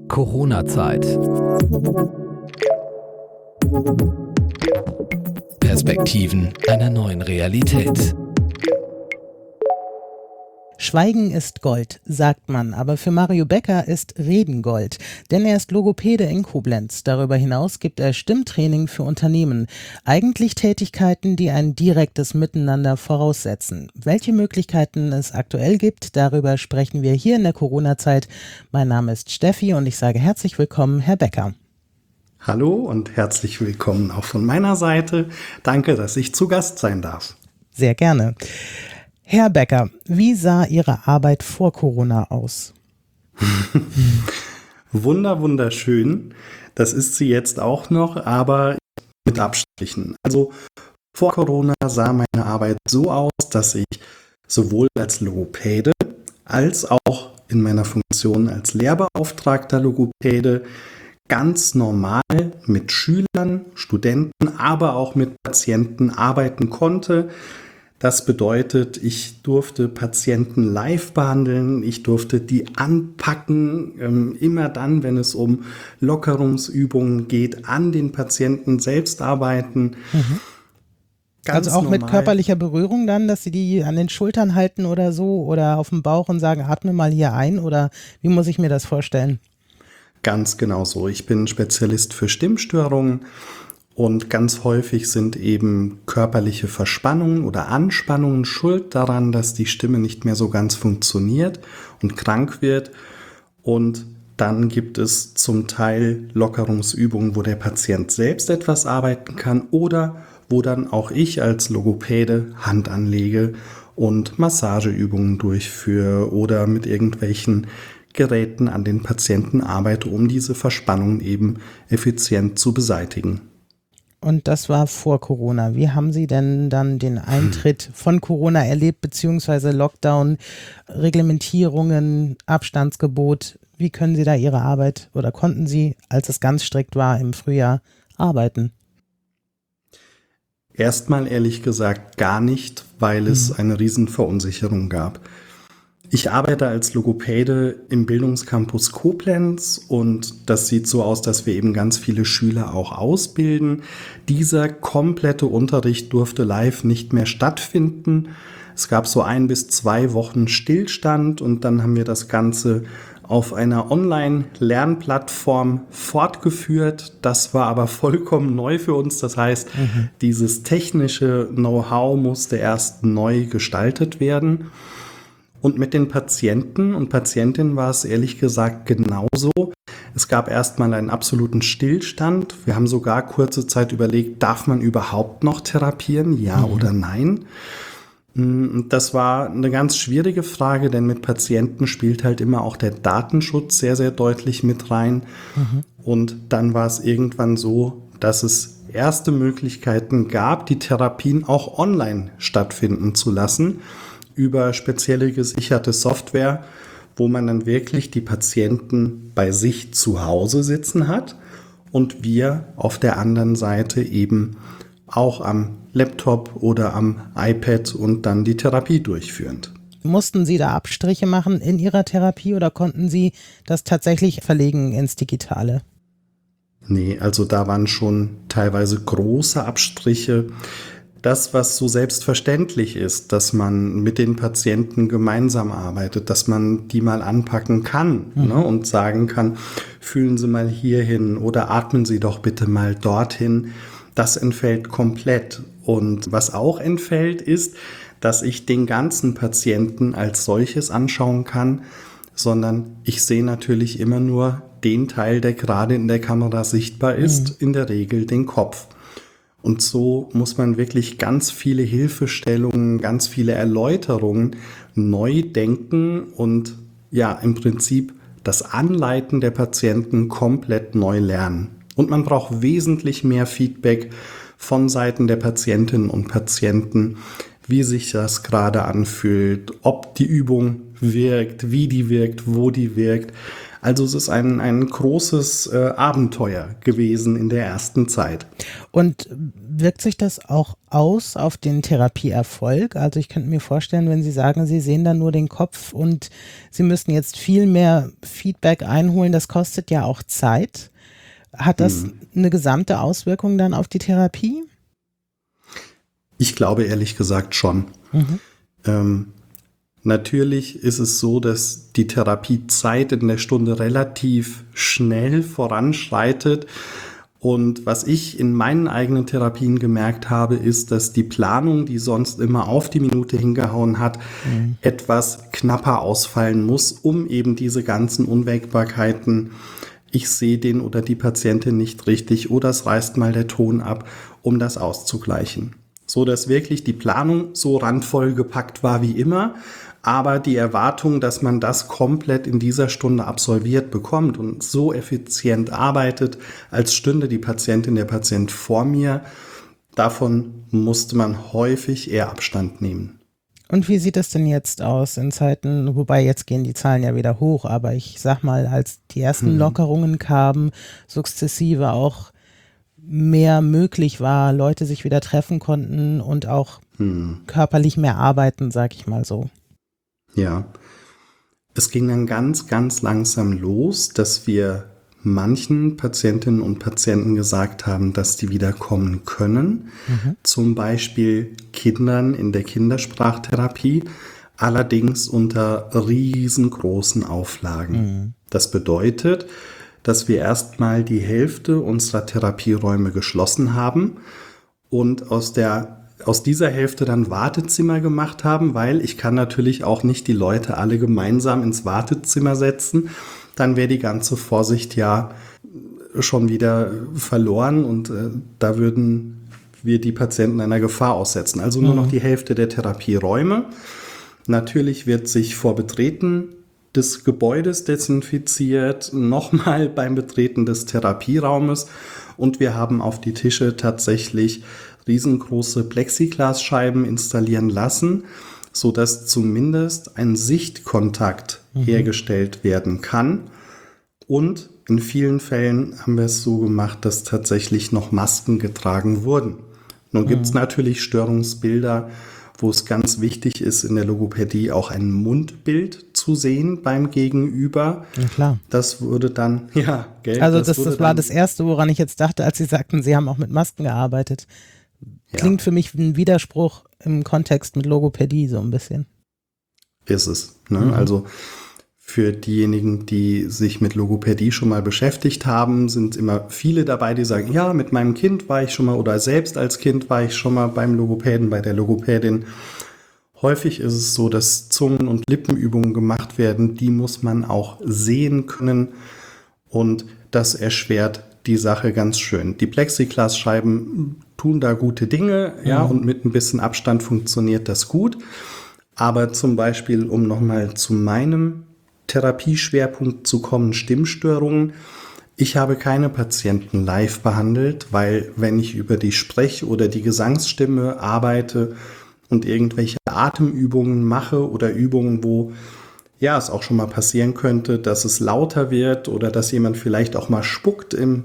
Corona-Zeit. Perspektiven einer neuen Realität. Schweigen ist Gold, sagt man, aber für Mario Becker ist Reden Gold, denn er ist Logopäde in Koblenz. Darüber hinaus gibt er Stimmtraining für Unternehmen, eigentlich Tätigkeiten, die ein direktes Miteinander voraussetzen. Welche Möglichkeiten es aktuell gibt, darüber sprechen wir hier in der Corona-Zeit. Mein Name ist Steffi und ich sage herzlich willkommen, Herr Becker. Hallo und herzlich willkommen auch von meiner Seite. Danke, dass ich zu Gast sein darf. Sehr gerne. Herr Becker, wie sah Ihre Arbeit vor Corona aus? Wunderschön. Das ist sie jetzt auch noch, aber mit Abstrichen. Also vor Corona sah meine Arbeit so aus, dass ich sowohl als Logopäde als auch in meiner Funktion als lehrbeauftragter Logopäde ganz normal mit Schülern, Studenten, aber auch mit Patienten arbeiten konnte. Das bedeutet, ich durfte Patienten live behandeln, ich durfte die anpacken, immer dann, wenn es um Lockerungsübungen geht, an den Patienten selbst arbeiten. Also auch normal. Mit körperlicher Berührung dann, dass Sie die an den Schultern halten oder so oder auf dem Bauch und sagen, atme mal hier ein, oder wie muss ich mir das vorstellen? Ganz genau so. Ich bin Spezialist für Stimmstörungen. Und ganz häufig sind eben körperliche Verspannungen oder Anspannungen schuld daran, dass die Stimme nicht mehr so ganz funktioniert und krank wird. Und dann gibt es zum Teil Lockerungsübungen, wo der Patient selbst etwas arbeiten kann oder wo dann auch ich als Logopäde Hand anlege und Massageübungen durchführe oder mit irgendwelchen Geräten an den Patienten arbeite, um diese Verspannungen eben effizient zu beseitigen. Und das war vor Corona. Wie haben Sie denn dann den Eintritt von Corona erlebt, beziehungsweise Lockdown, Reglementierungen, Abstandsgebot? Wie können Sie da Ihre Arbeit oder konnten Sie, als es ganz strikt war im Frühjahr, arbeiten? Erstmal ehrlich gesagt gar nicht, weil es eine Riesenverunsicherung gab. Ich arbeite als Logopäde im Bildungscampus Koblenz und das sieht so aus, dass wir eben ganz viele Schüler auch ausbilden. Dieser komplette Unterricht durfte live nicht mehr stattfinden. Es gab so 1 bis 2 Wochen Stillstand und dann haben wir das Ganze auf einer Online-Lernplattform fortgeführt. Das war aber vollkommen neu für uns. Das heißt, dieses technische Know-how musste erst neu gestaltet werden. Und mit den Patienten und Patientinnen war es ehrlich gesagt genauso. Es gab erstmal einen absoluten Stillstand. Wir haben sogar kurze Zeit überlegt, darf man überhaupt noch therapieren, ja oder nein? Das war eine ganz schwierige Frage, denn mit Patienten spielt halt immer auch der Datenschutz sehr, sehr deutlich mit rein. Und dann war es irgendwann so, dass es erste Möglichkeiten gab, die Therapien auch online stattfinden zu lassen, über spezielle gesicherte Software, wo man dann wirklich die Patienten bei sich zu Hause sitzen hat und wir auf der anderen Seite eben auch am Laptop oder am iPad und dann die Therapie durchführend. Mussten Sie da Abstriche machen in Ihrer Therapie oder konnten Sie das tatsächlich verlegen ins Digitale? Nee, also da waren schon teilweise große Abstriche. Das, was so selbstverständlich ist, dass man mit den Patienten gemeinsam arbeitet, dass man die mal anpacken kann, und sagen kann, fühlen Sie mal hierhin oder atmen Sie doch bitte mal dorthin, das entfällt komplett. Und was auch entfällt, ist, dass ich den ganzen Patienten als solches anschauen kann, sondern ich sehe natürlich immer nur den Teil, der gerade in der Kamera sichtbar ist, in der Regel den Kopf. Und so muss man wirklich ganz viele Hilfestellungen, ganz viele Erläuterungen neu denken und ja, im Prinzip das Anleiten der Patienten komplett neu lernen. Und man braucht wesentlich mehr Feedback von Seiten der Patientinnen und Patienten, wie sich das gerade anfühlt, ob die Übung wirkt, wie die wirkt, wo die wirkt. Also es ist ein großes Abenteuer gewesen in der ersten Zeit. Und wirkt sich das auch aus auf den Therapieerfolg? Also ich könnte mir vorstellen, wenn Sie sagen, Sie sehen dann nur den Kopf und Sie müssten jetzt viel mehr Feedback einholen, das kostet ja auch Zeit. Hat das eine gesamte Auswirkung dann auf die Therapie? Ich glaube ehrlich gesagt schon. Natürlich ist es so, dass die Therapiezeit in der Stunde relativ schnell voranschreitet. Und was ich in meinen eigenen Therapien gemerkt habe, ist, dass die Planung, die sonst immer auf die Minute hingehauen hat, etwas knapper ausfallen muss, um eben diese ganzen Unwägbarkeiten, ich sehe den oder die Patientin nicht richtig oder es reißt mal der Ton ab, um das auszugleichen. So dass wirklich die Planung so randvoll gepackt war wie immer, aber die Erwartung, dass man das komplett in dieser Stunde absolviert bekommt und so effizient arbeitet, als stünde die Patientin, der Patient vor mir, davon musste man häufig eher Abstand nehmen. Und wie sieht es denn jetzt aus in Zeiten, wobei jetzt gehen die Zahlen ja wieder hoch, aber ich sag mal, als die ersten Lockerungen kamen, sukzessive auch mehr möglich war, Leute sich wieder treffen konnten und auch körperlich mehr arbeiten, sag ich mal so. Ja, es ging dann ganz, ganz langsam los, dass wir manchen Patientinnen und Patienten gesagt haben, dass die wieder kommen können. Zum Beispiel Kindern in der Kindersprachtherapie, allerdings unter riesengroßen Auflagen. Das bedeutet, dass wir erstmal die Hälfte unserer Therapieräume geschlossen haben und aus dieser Hälfte dann Wartezimmer gemacht haben, weil ich kann natürlich auch nicht die Leute alle gemeinsam ins Wartezimmer setzen. Dann wäre die ganze Vorsicht ja schon wieder verloren und da würden wir die Patienten einer Gefahr aussetzen. Also nur noch die Hälfte der Therapieräume. Natürlich wird sich vor Betreten des Gebäudes desinfiziert, nochmal beim Betreten des Therapieraumes und wir haben auf die Tische tatsächlich riesengroße Plexiglasscheiben installieren lassen, sodass zumindest ein Sichtkontakt hergestellt werden kann. Und in vielen Fällen haben wir es so gemacht, dass tatsächlich noch Masken getragen wurden. Nun gibt es natürlich Störungsbilder, wo es ganz wichtig ist, in der Logopädie auch ein Mundbild zu sehen beim Gegenüber. Ja, klar. Das würde dann, ja, gell. Also das war das Erste, woran ich jetzt dachte, als Sie sagten, Sie haben auch mit Masken gearbeitet. Klingt für mich wie ein Widerspruch im Kontext mit Logopädie so ein bisschen. Ist es. Ne? Also für diejenigen, die sich mit Logopädie schon mal beschäftigt haben, sind immer viele dabei, die sagen, ja, mit meinem Kind war ich schon mal oder selbst als Kind war ich schon mal beim Logopäden, bei der Logopädin. Häufig ist es so, dass Zungen- und Lippenübungen gemacht werden, die muss man auch sehen können und das erschwert die Sache ganz schön. Die Plexiglasscheiben tun da gute Dinge, ja, und mit ein bisschen Abstand funktioniert das gut. Aber zum Beispiel, um nochmal zu meinem Therapieschwerpunkt zu kommen, Stimmstörungen. Ich habe keine Patienten live behandelt, weil wenn ich über die Sprech- oder die Gesangsstimme arbeite und irgendwelche Atemübungen mache oder Übungen, wo ja es auch schon mal passieren könnte, dass es lauter wird oder dass jemand vielleicht auch mal spuckt in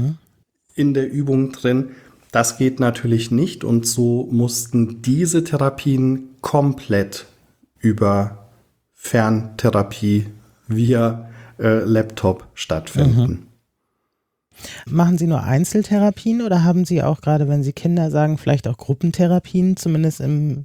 der Übung drin, das geht natürlich nicht und so mussten diese Therapien komplett über Ferntherapie via Laptop stattfinden. Machen Sie nur Einzeltherapien oder haben Sie auch, gerade wenn Sie Kinder sagen, vielleicht auch Gruppentherapien, zumindest im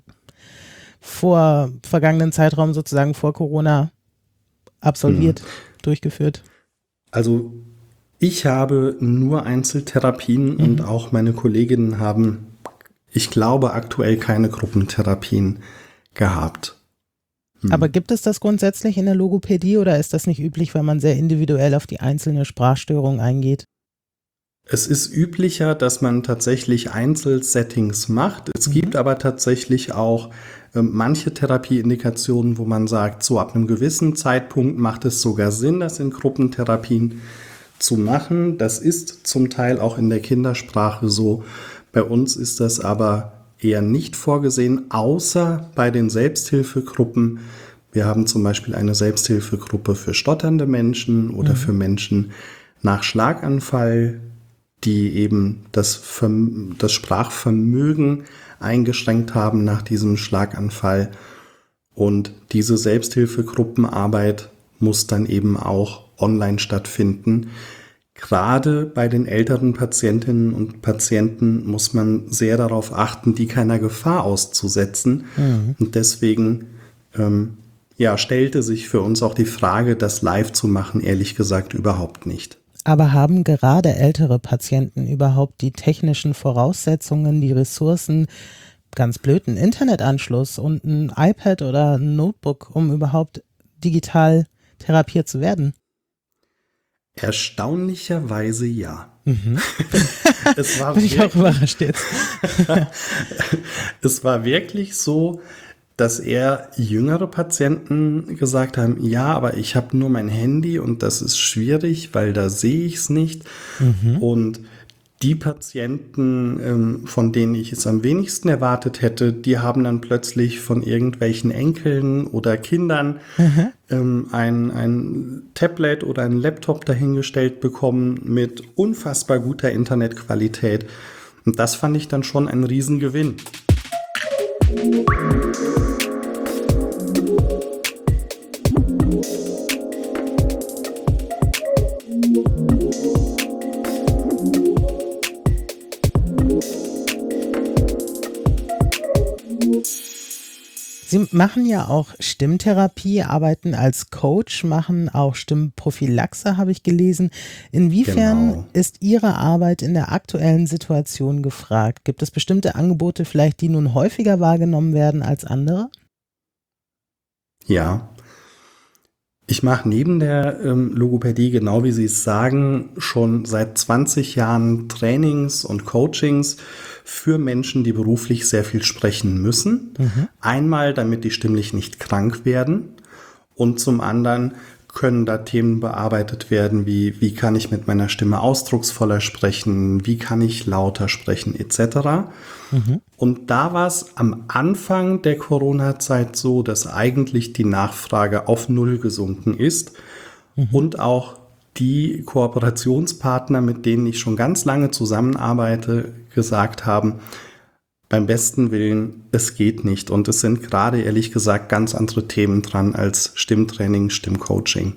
vergangenen Zeitraum sozusagen vor Corona absolviert, durchgeführt? Also ich habe nur Einzeltherapien und auch meine Kolleginnen haben, ich glaube, aktuell keine Gruppentherapien gehabt. Aber gibt es das grundsätzlich in der Logopädie oder ist das nicht üblich, weil man sehr individuell auf die einzelne Sprachstörung eingeht? Es ist üblicher, dass man tatsächlich Einzelsettings macht. Es gibt aber tatsächlich auch manche Therapieindikationen, wo man sagt, so ab einem gewissen Zeitpunkt macht es sogar Sinn, das in Gruppentherapien zu machen. Das ist zum Teil auch in der Kindersprache so. Bei uns ist das aber eher nicht vorgesehen, außer bei den Selbsthilfegruppen, Wir haben zum Beispiel eine Selbsthilfegruppe für stotternde Menschen oder für Menschen nach Schlaganfall, die eben das Sprachvermögen eingeschränkt haben nach diesem Schlaganfall. Und diese Selbsthilfegruppenarbeit muss dann eben auch online stattfinden. Gerade bei den älteren Patientinnen und Patienten muss man sehr darauf achten, die keiner Gefahr auszusetzen. Und deswegen stellte sich für uns auch die Frage, das live zu machen, ehrlich gesagt überhaupt nicht. Aber haben gerade ältere Patienten überhaupt die technischen Voraussetzungen, die Ressourcen, ganz blöd, einen Internetanschluss und ein iPad oder ein Notebook, um überhaupt digital therapiert zu werden? Erstaunlicherweise ja. Es war Bin ich auch überrascht jetzt. Es war wirklich so, dass eher jüngere Patienten gesagt haben, ja, aber ich habe nur mein Handy und das ist schwierig, weil da sehe ich es nicht. Und die Patienten, von denen ich es am wenigsten erwartet hätte, die haben dann plötzlich von irgendwelchen Enkeln oder Kindern ein Tablet oder ein Laptop dahingestellt bekommen mit unfassbar guter Internetqualität. Und das fand ich dann schon ein Riesengewinn. Sie machen ja auch Stimmtherapie, arbeiten als Coach, machen auch Stimmprophylaxe, habe ich gelesen. Inwiefern ist Ihre Arbeit in der aktuellen Situation gefragt? Gibt es bestimmte Angebote vielleicht, die nun häufiger wahrgenommen werden als andere? Ja. Ich mache neben der Logopädie, genau wie Sie es sagen, schon seit 20 Jahren Trainings und Coachings für Menschen, die beruflich sehr viel sprechen müssen. Einmal, damit die stimmlich nicht krank werden, und zum anderen können da Themen bearbeitet werden, wie kann ich mit meiner Stimme ausdrucksvoller sprechen, wie kann ich lauter sprechen, etc. Und da war es am Anfang der Corona-Zeit so, dass eigentlich die Nachfrage auf Null gesunken ist und auch die Kooperationspartner, mit denen ich schon ganz lange zusammenarbeite, gesagt haben, beim besten Willen, es geht nicht. Und es sind gerade, ehrlich gesagt, ganz andere Themen dran als Stimmtraining, Stimmcoaching.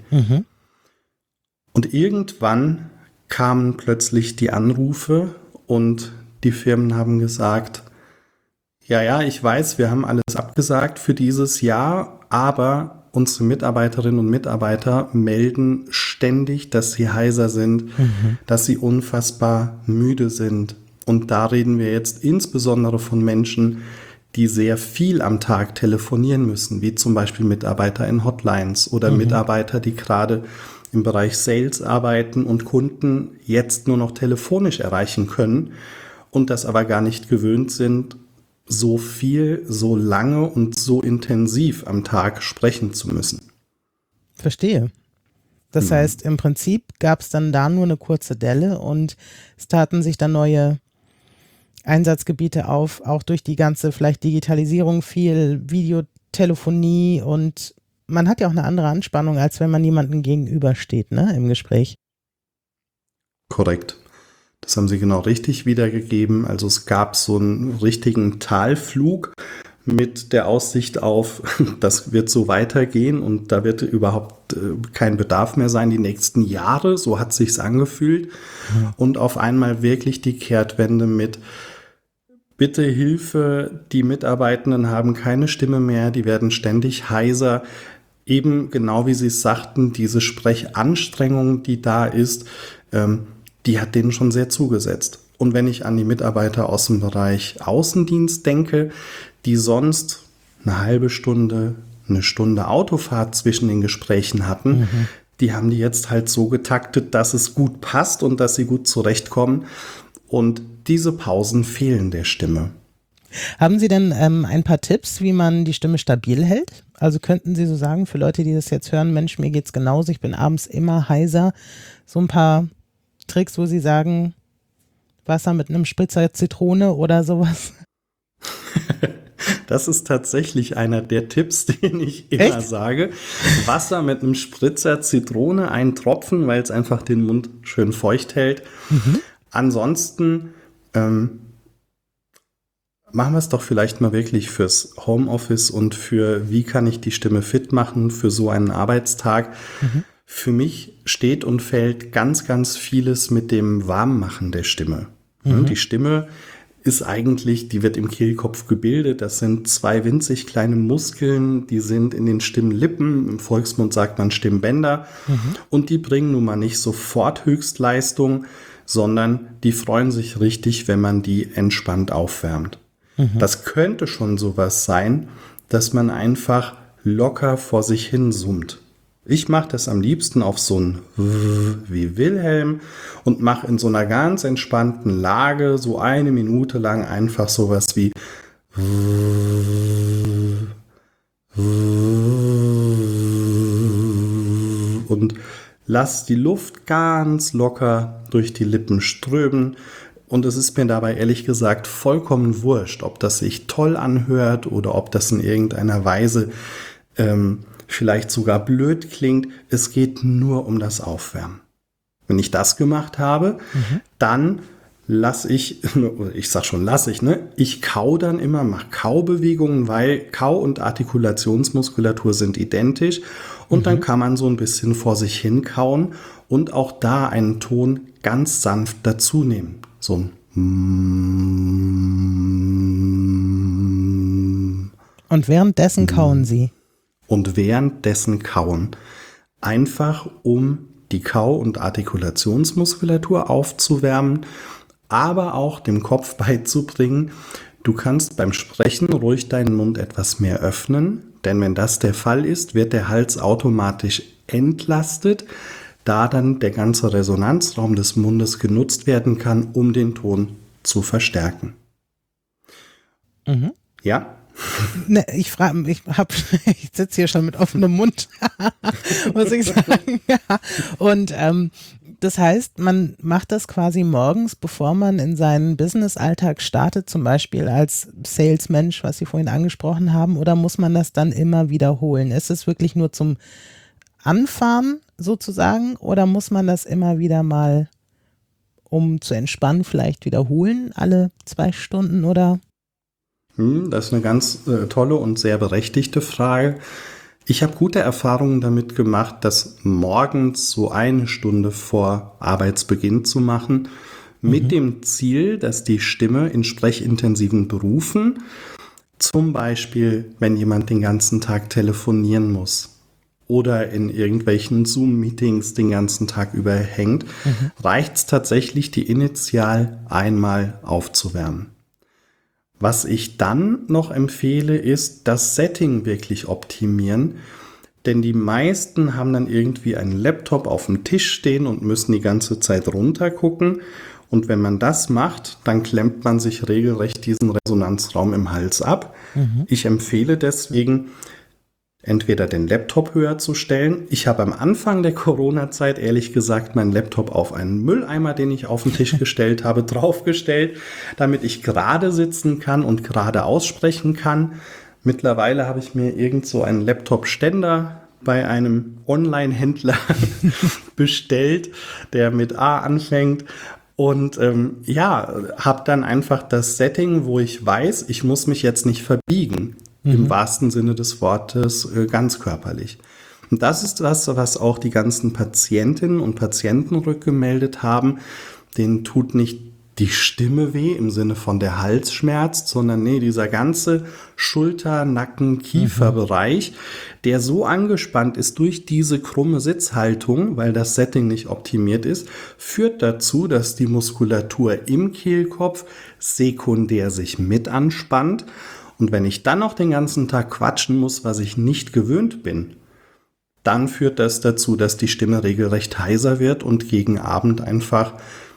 Und irgendwann kamen plötzlich die Anrufe und die Firmen haben gesagt, ja, ich weiß, wir haben alles abgesagt für dieses Jahr, aber unsere Mitarbeiterinnen und Mitarbeiter melden ständig, dass sie heiser sind, dass sie unfassbar müde sind. Und da reden wir jetzt insbesondere von Menschen, die sehr viel am Tag telefonieren müssen, wie zum Beispiel Mitarbeiter in Hotlines oder Mitarbeiter, die gerade im Bereich Sales arbeiten und Kunden jetzt nur noch telefonisch erreichen können und das aber gar nicht gewöhnt sind, so viel, so lange und so intensiv am Tag sprechen zu müssen. Verstehe. Das heißt, im Prinzip gab es dann da nur eine kurze Delle und es taten sich dann neue Einsatzgebiete auf, auch durch die ganze vielleicht Digitalisierung, viel Videotelefonie, und man hat ja auch eine andere Anspannung, als wenn man jemandem gegenübersteht, ne, im Gespräch. Korrekt. Das haben Sie genau richtig wiedergegeben. Also es gab so einen richtigen Talflug mit der Aussicht auf, das wird so weitergehen und da wird überhaupt kein Bedarf mehr sein die nächsten Jahre. So hat sich's angefühlt. Und auf einmal wirklich die Kehrtwende mit: Bitte Hilfe, die Mitarbeitenden haben keine Stimme mehr, die werden ständig heiser. Eben genau wie Sie es sagten, diese Sprechanstrengung, die da ist, die hat denen schon sehr zugesetzt. Und wenn ich an die Mitarbeiter aus dem Bereich Außendienst denke, die sonst eine halbe Stunde, eine Stunde Autofahrt zwischen den Gesprächen hatten, die haben die jetzt halt so getaktet, dass es gut passt und dass sie gut zurechtkommen. Und diese Pausen fehlen der Stimme. Haben Sie denn ein paar Tipps, wie man die Stimme stabil hält? Also könnten Sie so sagen, für Leute, die das jetzt hören, Mensch, mir geht's genauso, ich bin abends immer heiser, so ein paar Tricks, wo Sie sagen, Wasser mit einem Spritzer Zitrone oder sowas? Das ist tatsächlich einer der Tipps, den ich immer sage. Wasser mit einem Spritzer Zitrone, einen Tropfen, weil es einfach den Mund schön feucht hält. Ansonsten machen wir es doch vielleicht mal wirklich fürs Homeoffice und für wie kann ich die Stimme fit machen für so einen Arbeitstag. Für mich steht und fällt ganz, ganz vieles mit dem Warmmachen der Stimme. Die Stimme ist eigentlich, die wird im Kehlkopf gebildet. Das sind 2 winzig kleine Muskeln, die sind in den Stimmlippen. Im Volksmund sagt man Stimmbänder. Und die bringen nun mal nicht sofort Höchstleistung, sondern die freuen sich richtig, wenn man die entspannt aufwärmt. Das könnte schon sowas sein, dass man einfach locker vor sich hin summt. Ich mache das am liebsten auf so ein wie Wilhelm und mache in so einer ganz entspannten Lage so 1 Minute lang einfach sowas wie und lass die Luft ganz locker durch die Lippen strömen. Und es ist mir dabei ehrlich gesagt vollkommen wurscht, ob das sich toll anhört oder ob das in irgendeiner Weise vielleicht sogar blöd klingt. Es geht nur um das Aufwärmen. Wenn ich das gemacht habe, dann ich kau dann immer, mache Kaubewegungen, weil Kau- und Artikulationsmuskulatur sind identisch. Und dann kann man so ein bisschen vor sich hin kauen und auch da einen Ton ganz sanft dazu nehmen. So ein Und währenddessen kauen Sie? Und währenddessen kauen. Einfach um die Kau- und Artikulationsmuskulatur aufzuwärmen, aber auch dem Kopf beizubringen, du kannst beim Sprechen ruhig deinen Mund etwas mehr öffnen, denn wenn das der Fall ist, wird der Hals automatisch entlastet, da dann der ganze Resonanzraum des Mundes genutzt werden kann, um den Ton zu verstärken. Ja? Ne, ich sitze hier schon mit offenem Mund, muss ich sagen. Ja. Und das heißt, man macht das quasi morgens, bevor man in seinen Business-Alltag startet, zum Beispiel als Salesmensch, was Sie vorhin angesprochen haben, oder muss man das dann immer wiederholen? Ist es wirklich nur zum Anfahren sozusagen oder muss man das immer wieder mal, um zu entspannen, vielleicht wiederholen, alle 2 Stunden oder? Das ist eine ganz tolle und sehr berechtigte Frage. Ich habe gute Erfahrungen damit gemacht, das morgens so 1 Stunde vor Arbeitsbeginn zu machen, mit dem Ziel, dass die Stimme in sprechintensiven Berufen, zum Beispiel wenn jemand den ganzen Tag telefonieren muss oder in irgendwelchen Zoom-Meetings den ganzen Tag über hängt, reicht es tatsächlich, die initial einmal aufzuwärmen. Was ich dann noch empfehle, ist das Setting wirklich optimieren, denn die meisten haben dann irgendwie einen Laptop auf dem Tisch stehen und müssen die ganze Zeit runter gucken. Und wenn man das macht, dann klemmt man sich regelrecht diesen Resonanzraum im Hals ab. Ich empfehle deswegen, entweder den Laptop höher zu stellen. Ich habe am Anfang der Corona-Zeit ehrlich gesagt meinen Laptop auf einen Mülleimer, den ich auf den Tisch gestellt habe, draufgestellt, damit ich gerade sitzen kann und gerade aussprechen kann. Mittlerweile habe ich mir irgend so einen Laptop-Ständer bei einem Online-Händler bestellt, der mit A anfängt. Und habe dann einfach das Setting, wo ich weiß, ich muss mich jetzt nicht verbiegen. Im wahrsten Sinne des Wortes ganz körperlich. Und das ist das, was auch die ganzen Patientinnen und Patienten rückgemeldet haben. Denen tut nicht die Stimme weh im Sinne von der Hals schmerzt, sondern dieser ganze Schulter-, Nacken-, Kieferbereich, der so angespannt ist durch diese krumme Sitzhaltung, weil das Setting nicht optimiert ist, führt dazu, dass die Muskulatur im Kehlkopf sekundär sich mit anspannt. Und wenn ich dann noch den ganzen Tag quatschen muss, was ich nicht gewöhnt bin, dann führt das dazu, dass die Stimme regelrecht heiser wird und gegen Abend einfach,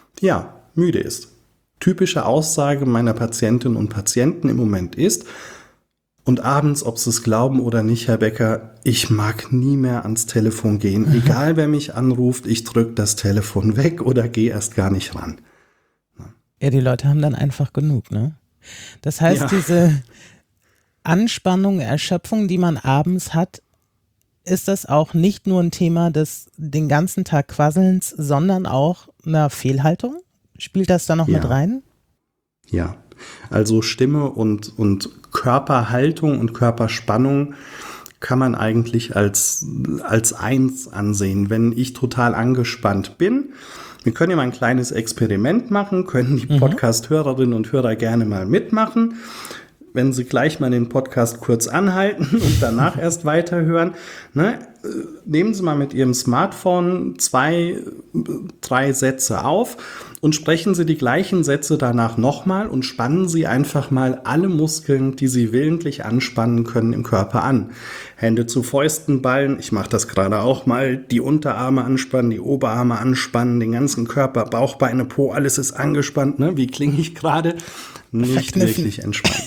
müde ist. Typische Aussage meiner Patientinnen und Patienten im Moment ist, und abends, ob sie es glauben oder nicht, Herr Becker, ich mag nie mehr ans Telefon gehen. Egal, wer mich anruft, ich drücke das Telefon weg oder gehe erst gar nicht ran. Ja, die Leute haben dann einfach genug, ne? Das heißt, Anspannung, Erschöpfung, die man abends hat, ist das auch nicht nur ein Thema des den ganzen Tag Quasselns, sondern auch einer Fehlhaltung? Spielt das da noch mit rein? Ja, also Stimme und Körperhaltung und Körperspannung kann man eigentlich als eins ansehen. Wenn ich total angespannt bin, wir können ja mal ein kleines Experiment machen, können die Podcast-Hörerinnen und Hörer gerne mal mitmachen. Wenn Sie gleich mal den Podcast kurz anhalten und danach erst weiterhören, ne, nehmen Sie mal mit Ihrem Smartphone 2, 3 Sätze auf und sprechen Sie die gleichen Sätze danach nochmal und spannen Sie einfach mal alle Muskeln, die Sie willentlich anspannen können im Körper an. Hände zu Fäusten ballen, ich mache das gerade auch mal, die Unterarme anspannen, die Oberarme anspannen, den ganzen Körper, Bauch, Beine, Po, alles ist angespannt. Ne? Wie klinge ich gerade? Nicht wirklich entspannt.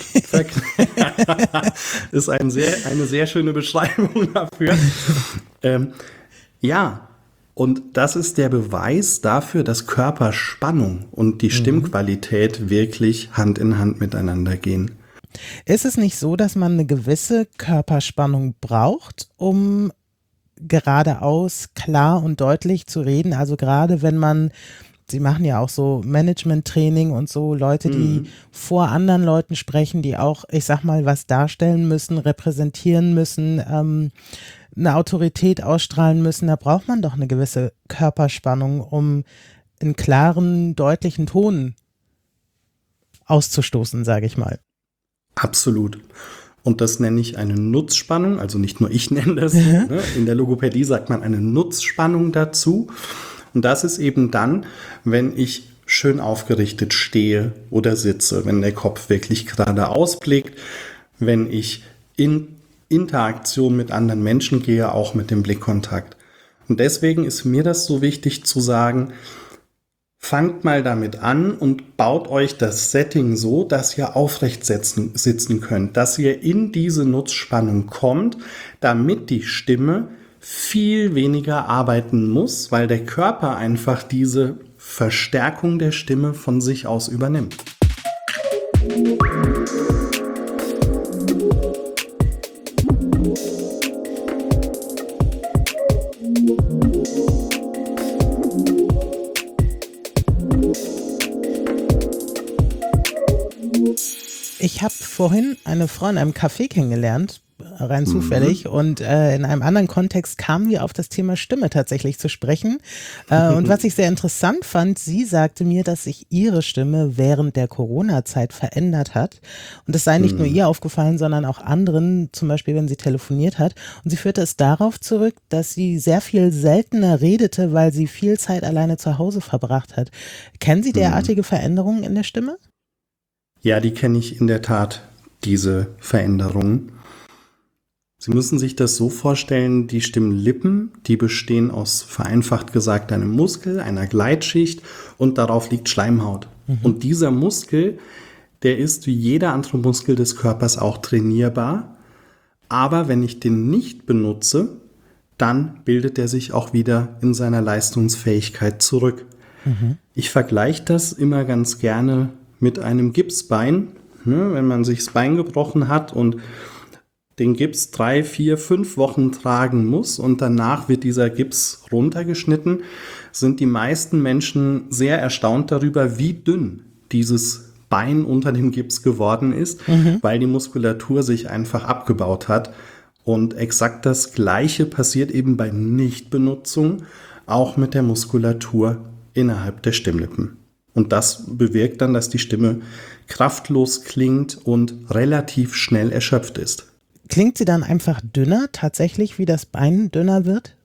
Ist eine sehr schöne Beschreibung dafür. Ja, und das ist der Beweis dafür, dass Körperspannung und die Stimmqualität wirklich Hand in Hand miteinander gehen. Ist es nicht so, dass man eine gewisse Körperspannung braucht, um geradeaus klar und deutlich zu reden? Also gerade wenn man, Sie machen ja auch so Management-Training und so, Leute, die vor anderen Leuten sprechen, die auch, ich sag mal, was darstellen müssen, repräsentieren müssen, eine Autorität ausstrahlen müssen, da braucht man doch eine gewisse Körperspannung, um einen klaren, deutlichen Ton auszustoßen, sage ich mal. Absolut. Und das nenne ich eine Nutzspannung, also nicht nur ich nenne das, ne? In der Logopädie sagt man eine Nutzspannung dazu. Und das ist eben dann, wenn ich schön aufgerichtet stehe oder sitze, wenn der Kopf wirklich gerade ausblickt, wenn ich in Interaktion mit anderen Menschen gehe, auch mit dem Blickkontakt. Und deswegen ist mir das so wichtig zu sagen, fangt mal damit an und baut euch das Setting so, dass ihr aufrecht sitzen könnt, dass ihr in diese Nutzspannung kommt, damit die Stimme viel weniger arbeiten muss, weil der Körper einfach diese Verstärkung der Stimme von sich aus übernimmt. Ich habe vorhin eine Frau in einem Café kennengelernt, rein zufällig, und in einem anderen Kontext kamen wir auf das Thema Stimme tatsächlich zu sprechen. Und was ich sehr interessant fand, sie sagte mir, dass sich ihre Stimme während der Corona-Zeit verändert hat. Und das sei nicht nur ihr aufgefallen, sondern auch anderen, zum Beispiel, wenn sie telefoniert hat. Und sie führte es darauf zurück, dass sie sehr viel seltener redete, weil sie viel Zeit alleine zu Hause verbracht hat. Kennen Sie derartige Veränderungen in der Stimme? Ja, die kenne ich in der Tat, diese Veränderungen. Sie müssen sich das so vorstellen, die Stimmlippen, die bestehen aus, vereinfacht gesagt, einem Muskel, einer Gleitschicht und darauf liegt Schleimhaut. Und dieser Muskel, der ist wie jeder andere Muskel des Körpers auch trainierbar. Aber wenn ich den nicht benutze, dann bildet er sich auch wieder in seiner Leistungsfähigkeit zurück. Ich vergleiche das immer ganz gerne mit einem Gipsbein, ne, wenn man sich das Bein gebrochen hat und den Gips 3, 4, 5 Wochen tragen muss und danach wird dieser Gips runtergeschnitten, sind die meisten Menschen sehr erstaunt darüber, wie dünn dieses Bein unter dem Gips geworden ist, weil die Muskulatur sich einfach abgebaut hat. Und exakt das Gleiche passiert eben bei Nichtbenutzung, auch mit der Muskulatur innerhalb der Stimmlippen. Und das bewirkt dann, dass die Stimme kraftlos klingt und relativ schnell erschöpft ist. Klingt sie dann einfach dünner, tatsächlich, wie das Bein dünner wird?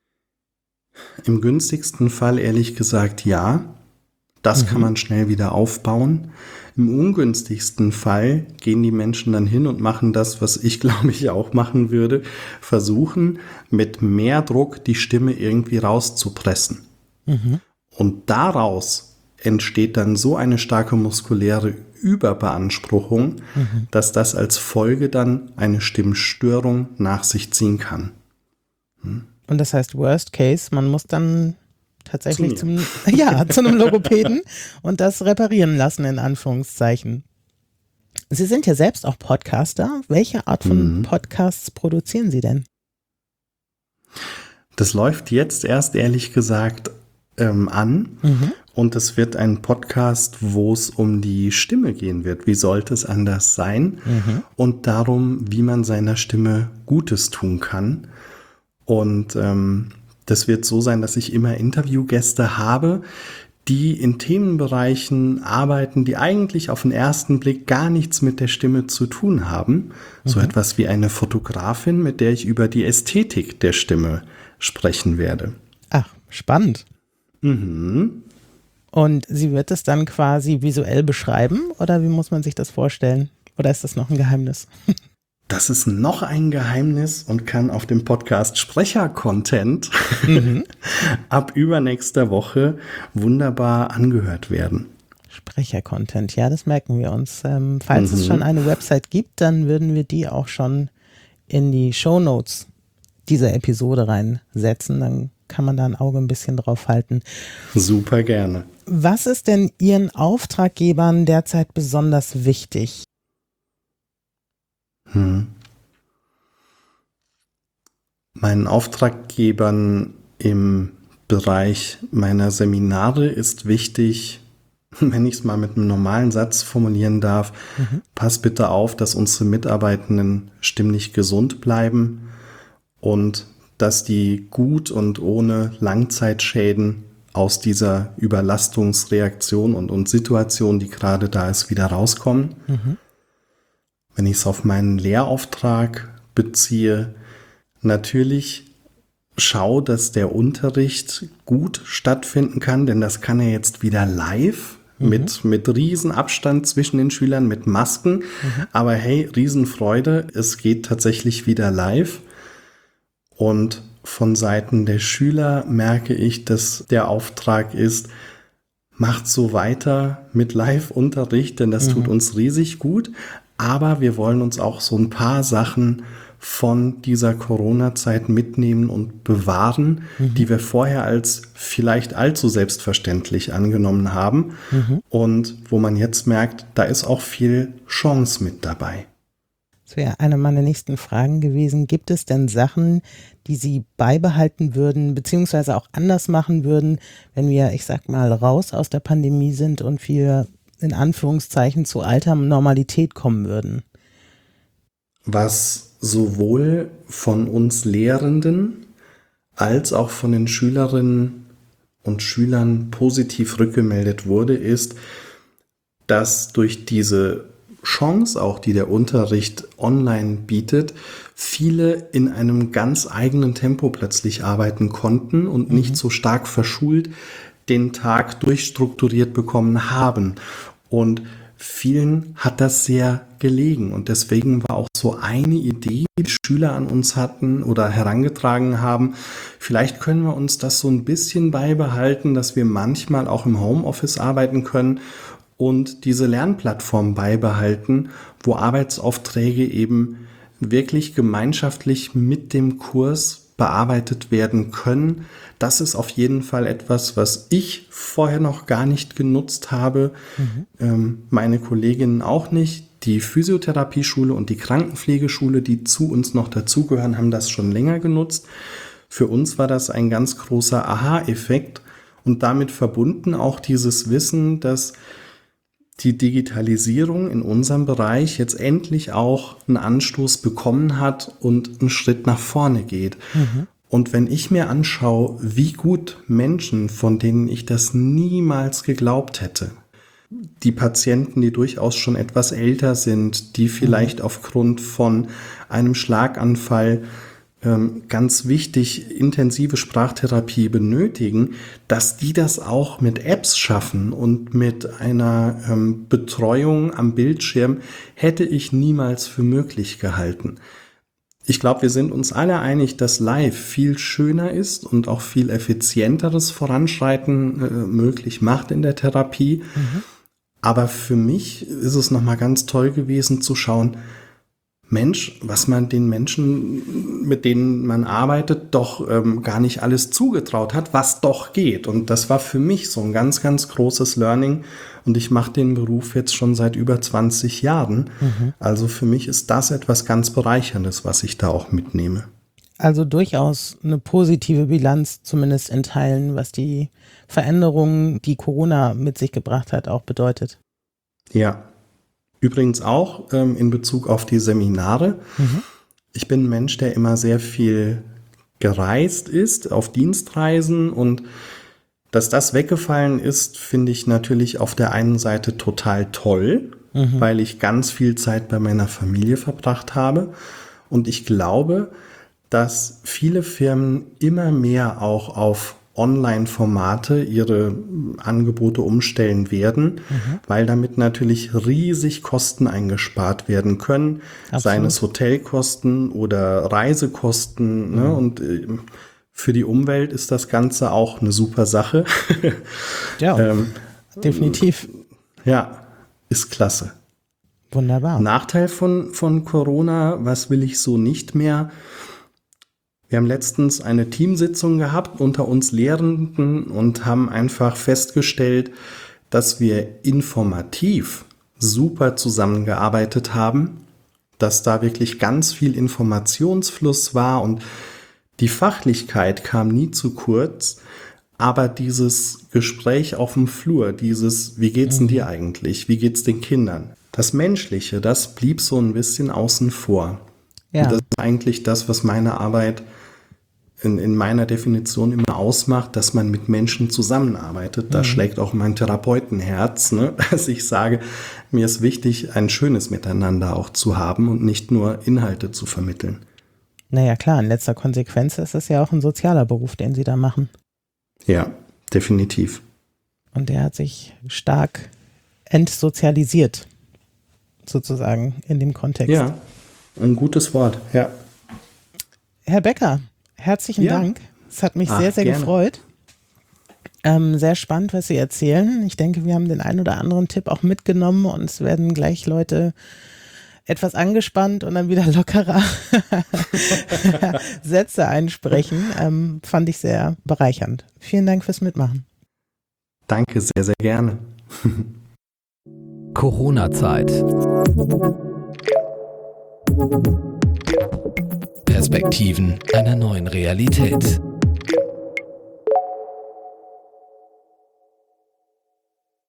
Im günstigsten Fall ehrlich gesagt ja. Das kann man schnell wieder aufbauen. Im ungünstigsten Fall gehen die Menschen dann hin und machen das, was ich glaube ich auch machen würde, versuchen mit mehr Druck die Stimme irgendwie rauszupressen. Und daraus entsteht dann so eine starke muskuläre Überbeanspruchung, dass das als Folge dann eine Stimmstörung nach sich ziehen kann. Und das heißt Worst Case, man muss dann tatsächlich zu einem Logopäden und das reparieren lassen, in Anführungszeichen. Sie sind ja selbst auch Podcaster. Welche Art von Podcasts produzieren Sie denn? Das läuft jetzt erst, ehrlich gesagt, an. Und es wird ein Podcast, wo es um die Stimme gehen wird. Wie sollte es anders sein? Und darum, wie man seiner Stimme Gutes tun kann. Und das wird so sein, dass ich immer Interviewgäste habe, die in Themenbereichen arbeiten, die eigentlich auf den ersten Blick gar nichts mit der Stimme zu tun haben. So etwas wie eine Fotografin, mit der ich über die Ästhetik der Stimme sprechen werde. Ach, spannend. Und sie wird es dann quasi visuell beschreiben oder wie muss man sich das vorstellen? Oder ist das noch ein Geheimnis? Das ist noch ein Geheimnis und kann auf dem Podcast Sprecher-Content ab übernächster Woche wunderbar angehört werden. Sprecher-Content, ja, das merken wir uns. Falls es schon eine Website gibt, dann würden wir die auch schon in die Shownotes dieser Episode reinsetzen. Dann kann man da ein Auge ein bisschen drauf halten. Super gerne. Was ist denn Ihren Auftraggebern derzeit besonders wichtig? Meinen Auftraggebern im Bereich meiner Seminare ist wichtig, wenn ich es mal mit einem normalen Satz formulieren darf, pass bitte auf, dass unsere Mitarbeitenden stimmlich gesund bleiben und dass die gut und ohne Langzeitschäden aus dieser Überlastungsreaktion und Situation, die gerade da ist, wieder rauskommen. Wenn ich es auf meinen Lehrauftrag beziehe, natürlich schau, dass der Unterricht gut stattfinden kann, denn das kann er jetzt wieder live mit riesen Abstand zwischen den Schülern, mit Masken. Aber hey, Riesenfreude, es geht tatsächlich wieder live. Und von Seiten der Schüler merke ich, dass der Auftrag ist, macht so weiter mit Live-Unterricht, denn das tut uns riesig gut. Aber wir wollen uns auch so ein paar Sachen von dieser Corona-Zeit mitnehmen und bewahren, die wir vorher als vielleicht allzu selbstverständlich angenommen haben. Und wo man jetzt merkt, da ist auch viel Chance mit dabei. Das wäre eine meiner nächsten Fragen gewesen. Gibt es denn Sachen, die Sie beibehalten würden, beziehungsweise auch anders machen würden, wenn wir, ich sag mal, raus aus der Pandemie sind und wir in Anführungszeichen zu alter Normalität kommen würden? Was sowohl von uns Lehrenden als auch von den Schülerinnen und Schülern positiv rückgemeldet wurde, ist, dass durch diese Chance auch, die der Unterricht online bietet, viele in einem ganz eigenen Tempo plötzlich arbeiten konnten und nicht so stark verschult den Tag durchstrukturiert bekommen haben. Und vielen hat das sehr gelegen und deswegen war auch so eine Idee, die die Schüler an uns hatten oder herangetragen haben, vielleicht können wir uns das so ein bisschen beibehalten, dass wir manchmal auch im Homeoffice arbeiten können und diese Lernplattform beibehalten, wo Arbeitsaufträge eben wirklich gemeinschaftlich mit dem Kurs bearbeitet werden können. Das ist auf jeden Fall etwas, was ich vorher noch gar nicht genutzt habe. Meine Kolleginnen auch nicht. Die Physiotherapieschule und die Krankenpflegeschule, die zu uns noch dazugehören, haben das schon länger genutzt. Für uns war das ein ganz großer Aha-Effekt und damit verbunden auch dieses Wissen, dass die Digitalisierung in unserem Bereich jetzt endlich auch einen Anstoß bekommen hat und einen Schritt nach vorne geht. Und wenn ich mir anschaue, wie gut Menschen, von denen ich das niemals geglaubt hätte, die Patienten, die durchaus schon etwas älter sind, die vielleicht aufgrund von einem Schlaganfall ganz wichtig intensive Sprachtherapie benötigen, dass die das auch mit Apps schaffen und mit einer Betreuung am Bildschirm, hätte ich niemals für möglich gehalten. Ich glaube, wir sind uns alle einig, dass live viel schöner ist und auch viel effizienteres Voranschreiten möglich macht in der Therapie. Aber für mich ist es nochmal ganz toll gewesen zu schauen, Mensch, was man den Menschen, mit denen man arbeitet, doch gar nicht alles zugetraut hat, was doch geht. Und das war für mich so ein ganz, ganz großes Learning. Und ich mache den Beruf jetzt schon seit über 20 Jahren. Also für mich ist das etwas ganz Bereicherndes, was ich da auch mitnehme. Also durchaus eine positive Bilanz, zumindest in Teilen, was die Veränderungen, die Corona mit sich gebracht hat, auch bedeutet. Ja, übrigens auch in Bezug auf die Seminare. Ich bin ein Mensch, der immer sehr viel gereist ist, auf Dienstreisen, und dass das weggefallen ist, finde ich natürlich auf der einen Seite total toll, weil ich ganz viel Zeit bei meiner Familie verbracht habe, und ich glaube, dass viele Firmen immer mehr auch auf Online-Formate ihre Angebote umstellen werden, weil damit natürlich riesig Kosten eingespart werden können, seien es Hotelkosten oder Reisekosten. Ne? Und für die Umwelt ist das Ganze auch eine super Sache. Ja, definitiv. Ja, ist klasse. Wunderbar. Nachteil von Corona, was will ich so nicht mehr? Wir haben letztens eine Teamsitzung gehabt unter uns Lehrenden und haben einfach festgestellt, dass wir informativ super zusammengearbeitet haben, dass da wirklich ganz viel Informationsfluss war und die Fachlichkeit kam nie zu kurz, aber dieses Gespräch auf dem Flur, dieses, wie geht's denn dir eigentlich, wie geht's den Kindern, das Menschliche, das blieb so ein bisschen außen vor. Ja. Und das ist eigentlich das, was meine Arbeit in meiner Definition immer ausmacht, dass man mit Menschen zusammenarbeitet. Da schlägt auch mein Therapeutenherz, ne? Dass ich sage, mir ist wichtig, ein schönes Miteinander auch zu haben und nicht nur Inhalte zu vermitteln. Naja, klar, in letzter Konsequenz ist es ja auch ein sozialer Beruf, den Sie da machen. Ja, definitiv. Und der hat sich stark entsozialisiert, sozusagen, in dem Kontext. Ja, ein gutes Wort, ja. Herr Becker, herzlichen Dank. Es hat mich sehr, sehr gerne gefreut. Sehr spannend, was Sie erzählen. Ich denke, wir haben den einen oder anderen Tipp auch mitgenommen und es werden gleich Leute etwas angespannt und dann wieder lockerer Sätze einsprechen. Fand ich sehr bereichernd. Vielen Dank fürs Mitmachen. Danke, sehr, sehr gerne. Corona-Zeit. Perspektiven einer neuen Realität.